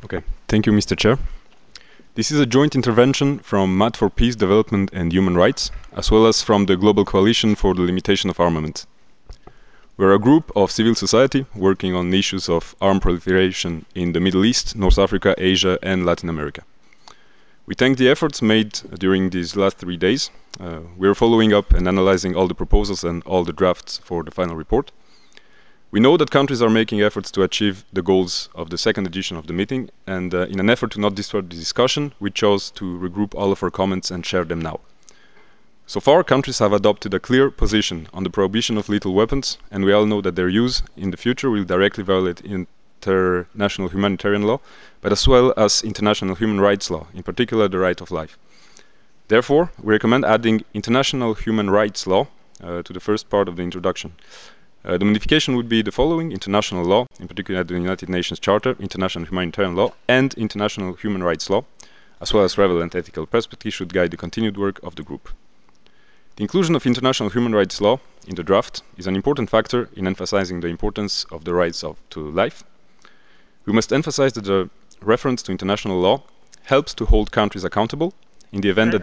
Okay, thank you, Mr. Chair. This is a joint intervention from MAD for Peace, Development and Human Rights, as well as from the Global Coalition for the Limitation of Armament. We're a group of civil society working on issues of armed proliferation in the Middle East, North Africa, Asia and Latin America. We thank the efforts made during these last 3 days. We're following up and analyzing all the proposals and all the drafts for the final report. We know that countries are making efforts to achieve the goals of the second edition of the meeting, and in an effort to not distort the discussion, we chose to regroup all of our comments and share them now. So far, countries have adopted a clear position on the prohibition of lethal weapons, and we all know that their use in the future will directly violate international humanitarian law, but as well as international human rights law, in particular the right of life. Therefore, we recommend adding international human rights law to the first part of the introduction. The modification would be the following: international law, in particular the United Nations Charter, international humanitarian law, and international human rights law, as well as relevant ethical perspectives should guide the continued work of the group. The inclusion of international human rights law in the draft is an important factor in emphasizing the importance of the rights to life. We must emphasize that the reference to international law helps to hold countries accountable in the event that